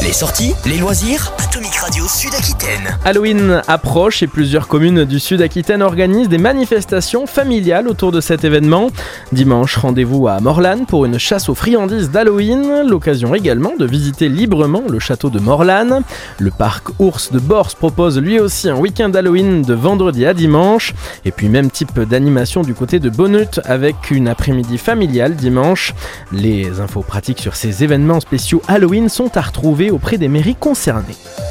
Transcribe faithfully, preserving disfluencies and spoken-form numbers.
Les sorties, les loisirs, Atomic Radio Sud-Aquitaine. Halloween approche et plusieurs communes du Sud-Aquitaine organisent des manifestations familiales autour de cet événement. Dimanche, rendez-vous à Morlanne pour une chasse aux friandises d'Halloween. L'occasion également de visiter librement le château de Morlanne. Le parc Ours de Bors propose lui aussi un week-end Halloween de vendredi à dimanche. Et puis même type d'animation du côté de Bonnut avec une après-midi familiale dimanche. Les infos pratiques sur ces événements spéciaux Halloween sont à retrouver auprès des mairies concernées.